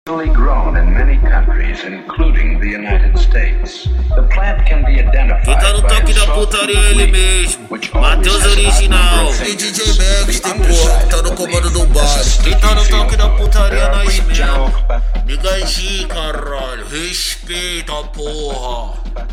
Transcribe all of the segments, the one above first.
grown in many countries, including the United States. The plant can be identified. Quem tá no toque da putaria é ele mesmo, Matheus Original. E DJ Max, tem porra, tá no comando do bar. Quem tá no toque da putaria nós mesmo. Ligadinho, caralho, respeita a porra.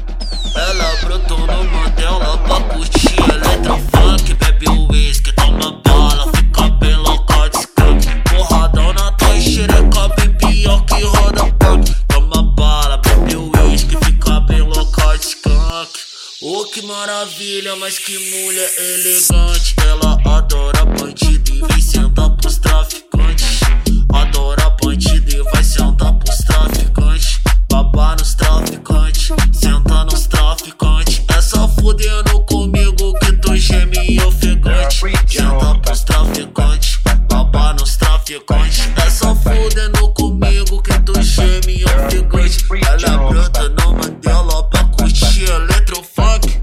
Ela brotou no Mandela pra curtir eletrofunk. Bebe o whisky, toma bala, fica bem louca de skunk. Porradão na tua xereca, bem pior que roda punk. Toma bala, bebe o whisky, fica bem louca de skunk. Oh, que maravilha, mas que mulher elegante. Ela adora bandido e vem sentar pros traficantes. Adora bandido e vai sentar pros traficantes. Babar nos traficantes, senta nos traficantes. É só fudendo comigo que tu geme ofegante. Senta pros traficantes, babar nos traficantes. É só fudendo comigo que tu geme ofegante. Ela brota no Mandela pra curtir eletrofunk.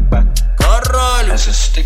Caralho,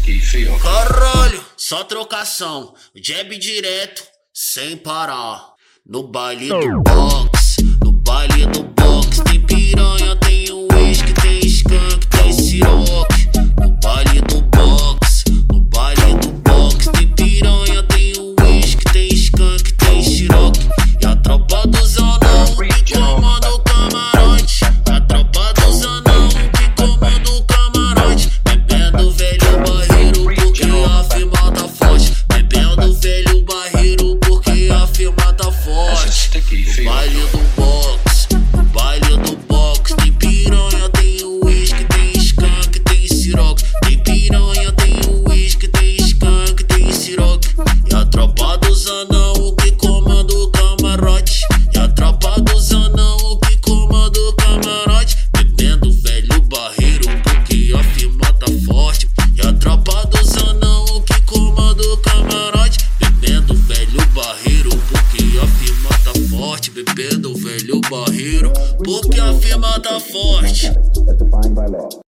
caralho, só trocação, jab direto, sem parar. No baile do box, no baile do box. Tem piranha, tem whisky, tem skunk, tem siroque. No baile do box, no baile do box. Tem piranha, tem whisky, tem skunk, tem siroque. E a tropa dos anão que comanda o camarote. A tropa dos anão que comanda o camarote. Bebendo velho barreiro porque a firma tá forte. Bebendo velho barreiro porque a firma tá forte. No baile do box, no baile do box. Tem piranha, tem whisky, tem skunk, tem siroque. Tem piranha, tem whisky, tem skunk, tem siroque. E a tropa dos anão que comanda o camarote. E a tropa dos anão que comanda o camarote. Bebendo velho barreiro porque a firma tá forte. E a tropa dos anão que comanda o camarote. Bebendo velho barreiro porque a firma tá forte. Bebendo velho barreiro porque a firma tá forte.